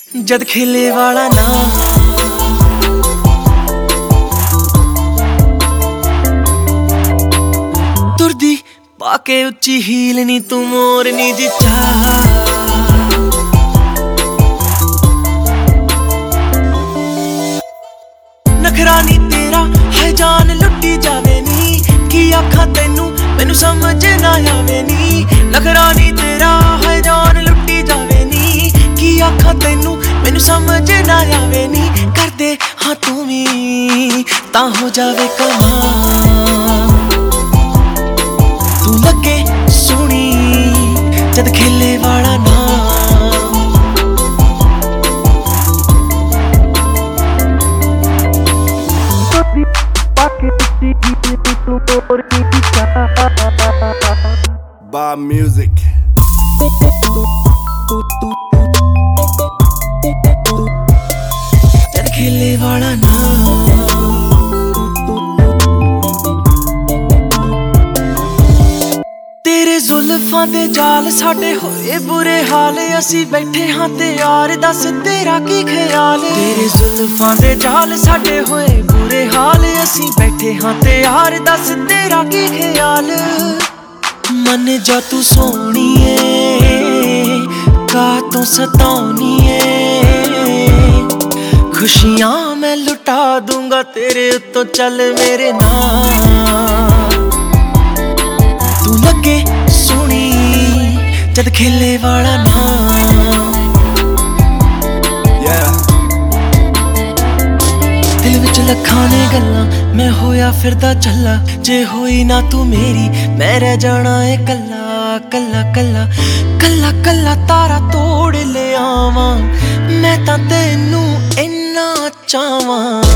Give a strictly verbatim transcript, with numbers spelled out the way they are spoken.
जद खेले वाला ना तुरदी पाके उच्ची हील नी तू मोरनी जी चाह नखरा नी तेरा है जान लुटी जावे नी की आखा तेनू मैनू समझ ना आवे नी नखरा नी तेरा है जान लुटी जावे नी की आखा तेनू मैनू समझ ना आवे नी कर दे हाँ तू भी ता हो जावे कमाल तू लगे सोहनी जद खेले वाला ना Bar music. जद खेले वाला ना तेरे जुल्फां दे जाल साडे होए बुरे हाल असी बैठे हाँ ते यार दस तेरा की ख्याल तेरे जुल्फां दे जाल साडे होए बुरे हाल असी बैठे हाँ ते यार दस तेरा की ख्याल मन जा तू सोहनी है का तू सताउनी है खुशियां मैं लुटा दूंगा तेरे उत्तों चल मेरे नाल तू लगे सोहनी जद खेले वाला ना दिल विच लखां ने गल्लां मैं होया फिरदा चला जे होई ना तू मेरी मैं रह जाना है कल्ला कल्ला कल्ला कल्ला कल्ला तारा तोड़ ले आवां मैं तां तैनू इन्ना चाहवां।